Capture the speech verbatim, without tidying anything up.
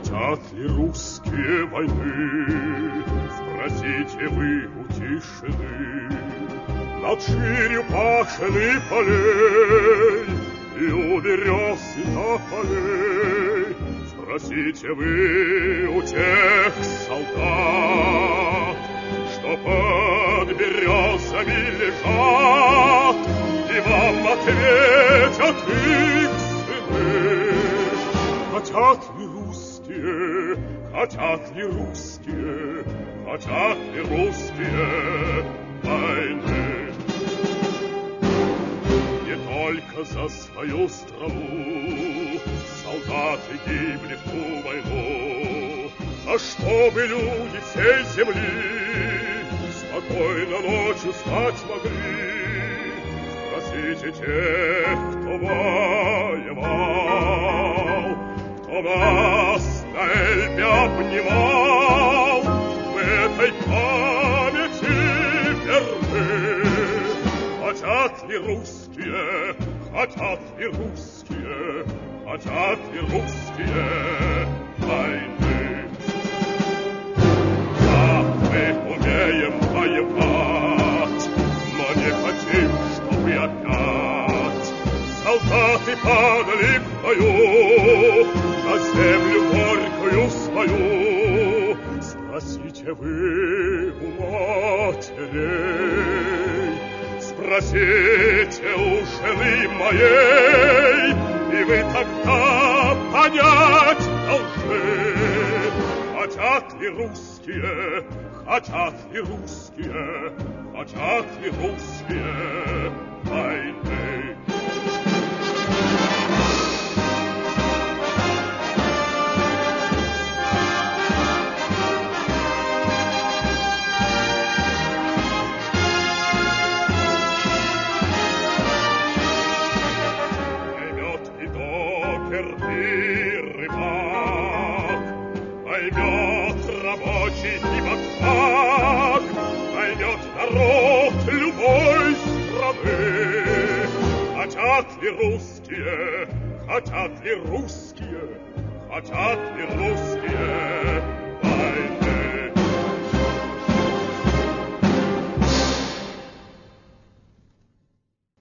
Хотят ли русские войны? Спросите вы у тишины. Над ширью пашины полей и у берез и тополей спросите вы у тех солдат, что под березами лежат, и вам ответят их сыны. Хотят ли русские, хотят ли русские, хотят ли русские войны? Не только за свою страну солдаты гибли в ту войну, а чтобы люди всей земли спокойно ночью спать могли. Спросите тех, кто воевал, кто нас на Эльбе обнимал, в этой памяти верны. Хотят ли русские, хотят ли русские, хотят ли русские войны? Да, мы умеем воевать, но не хотим, чтобы опять солдаты падали в бою на землю горькую свою. Спросите вы у матерей, спросите у жены моей, и вы тогда понять должны. Хотят ли русские, хотят ли русские, хотят ли русские войны? Поймет и докер, и рыбак, поймет рабочий и бабак, поймет народ любой страны. Хотят ли русские, хотят ли русские, хотят ли русские войны?